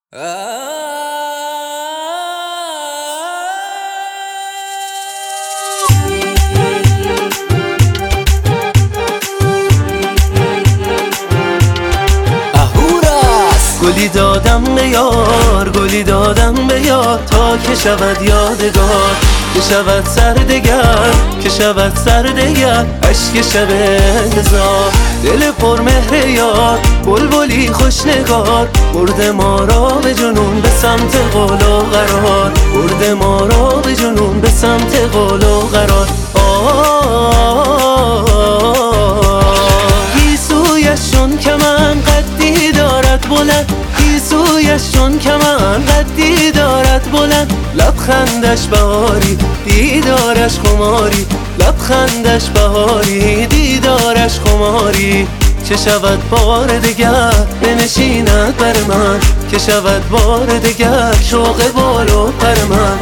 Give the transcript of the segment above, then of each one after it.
گلی دادم به یار، گلی دادم به یار، تا که شود یادگار، که شود سردگر، که شود سردگر، عشق شب انتظار. دل پر مهر یار، بلبلی خوش نگار، برد ما را به جنون به سمت قول و قرار، برد ما را به جنون به سمت قول و قرار. گیسویش چون کمان قدی دارد بلند، گیسویش چون کمان قدی دارد بلند، لبخندش بهاری دیدارش خماری، لبخندش بهاری دیدارش خماری. چه شود بار دگر بنشیند بر من، که شود بار دگر شوق بال و پر من.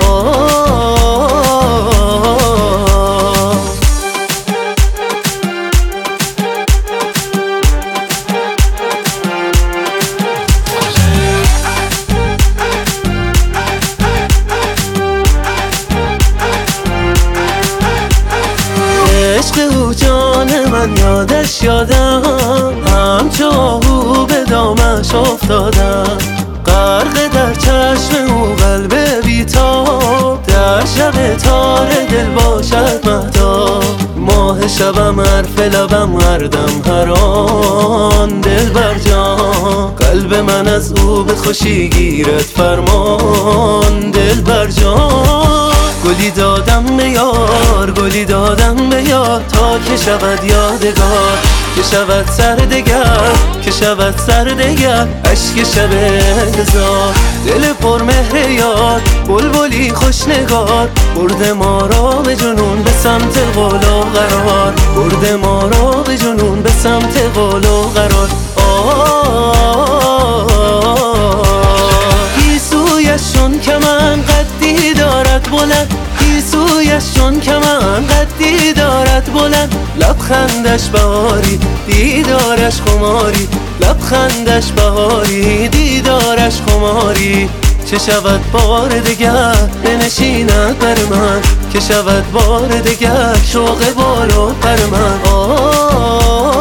عشق او جان من یادش یادم، همچو آهو به دامش افتادم، غرق در چشم او قلب بیتاب، در شب تار دل باشد مهتاب. ماه شبم حرف لبم هر دم هر آن، دل بر جان قلب من از او به خوشی گیرد فرمان، دل بر جان. گلی دادم به یار، گلی دادم به یار، تا که شود یادگار، که شود سردگر، که شود سردگر، عشق شب انتظار. دل پر مهر یار، بلبلی خوش نگار، برد ما را به جنون به سمت قول و قرار، برد ما را به جنون به سمت قول و قرار. گیسویش چون کمان قدی دارد بلند، گیسویش چون کمان قدی دارد بلند، لبخندش بهاری دیدارش خماری، لبخندش بهاری دیدارش خماری. چه شود بار دگر بنشیند بر من، که شود بار دگر شوق بال و پر من.